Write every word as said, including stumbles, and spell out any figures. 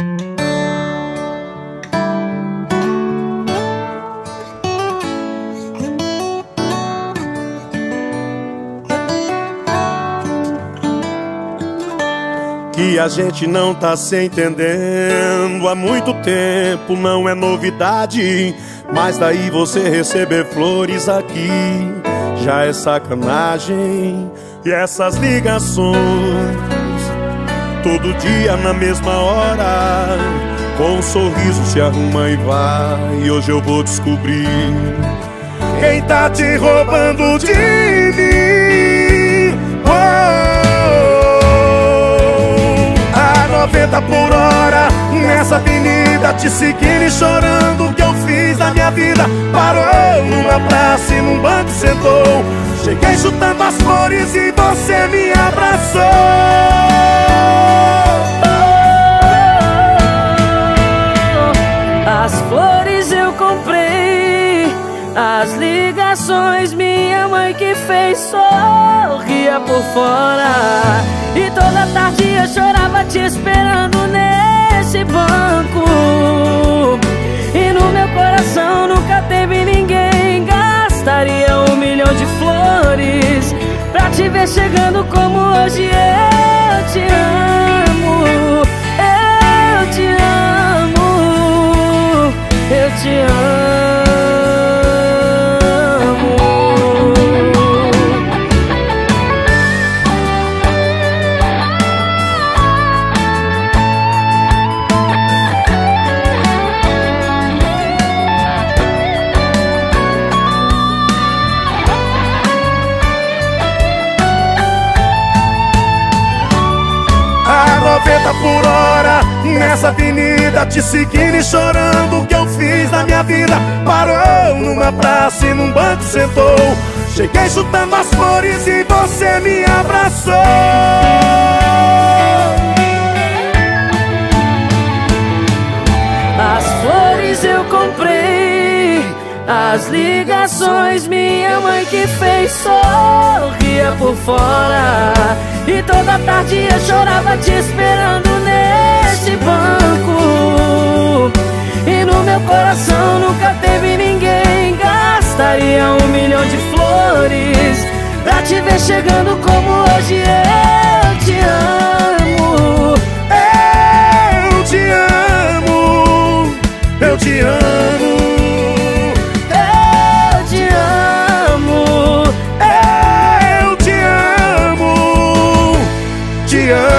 Que a gente não tá se entendendo há muito tempo, não é novidade. Mas daí você receber flores aqui já é sacanagem. E essas ligações todo dia na mesma hora, com um sorriso se arruma e vai. E hoje eu vou descobrir quem tá te roubando de mim. noventa por hora nessa avenida, te seguindo e chorando. O que eu fiz na minha vida? Parou numa praça e num banco sentou. Cheguei chutando as flores e você me abraçou. As flores eu comprei, as ligações minha mãe que fez, sorria por fora. E toda tarde eu chorava te esperando nesse banco. E no meu coração nunca teve ninguém. Gastaria um milhão de flores pra te ver chegando como hoje. Eu te amo, eu te amo, eu te amo. noventa por hora nessa avenida, te seguindo e chorando. O que eu fiz na minha vida? Parou numa praça e num banco sentou. Cheguei chutando as flores e você me abraçou. As flores eu comprei, as ligações minha mãe que fez, sorria por fora. E toda tarde eu chorava te esperando nesse banco. E no meu coração nunca teve ninguém. Gastaria um milhão de flores pra te ver chegando como hoje. Eu te amo, eu te amo, eu te amo, eu te amo, eu te amo, te amo.